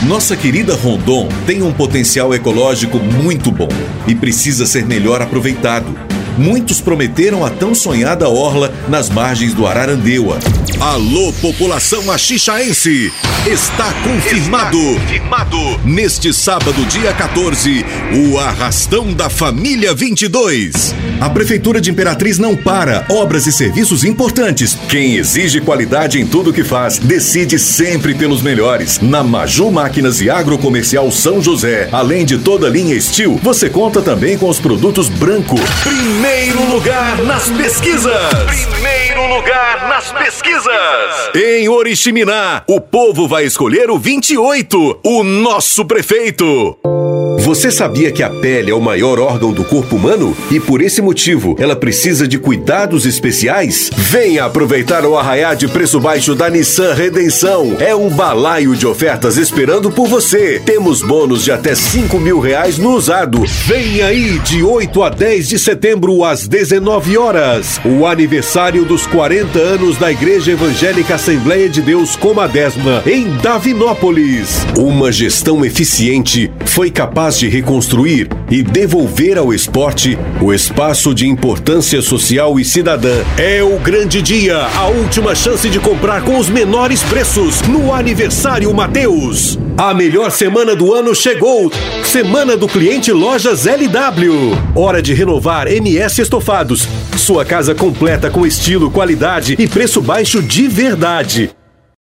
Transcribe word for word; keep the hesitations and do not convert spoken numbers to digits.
Nossa querida Rondon tem um potencial ecológico muito bom e precisa ser melhor aproveitado. Muitos prometeram a tão sonhada orla nas margens do Ararandeua. Alô, população axixaense! Está confirmado! Está confirmado! Neste sábado, dia quatorze, o Arrastão da Família vinte e dois. A Prefeitura de Imperatriz não para. Obras e serviços importantes. Quem exige qualidade em tudo que faz, decide sempre pelos melhores. Na Maju Máquinas e Agrocomercial São José, além de toda a linha Steel, você conta também com os produtos Branco. Primeiro lugar nas pesquisas! Primeiro lugar nas pesquisas! Em Oriximiná, o povo vai escolher o vinte e oito, o nosso prefeito. Você sabia que a pele é o maior órgão do corpo humano? E por esse motivo, ela precisa de cuidados especiais? Venha aproveitar o arraiá de preço baixo da Nissan Redenção. É um balaio de ofertas esperando por você. Temos bônus de até cinco mil reais no usado. Vem aí de oito a dez de setembro às dezenove horas. O aniversário dos quarenta anos da Igreja Evangélica Assembleia de Deus Comadésima, em Davinópolis. Uma gestão eficiente foi capaz de reconstruir e devolver ao esporte o espaço de importância social e cidadã. É o grande dia, a última chance de comprar com os menores preços no Aniversário Mateus. A melhor semana do ano chegou. Semana do Cliente Lojas L W. Hora de renovar M S Estofados. Sua casa completa com estilo, qualidade e preço baixo de verdade.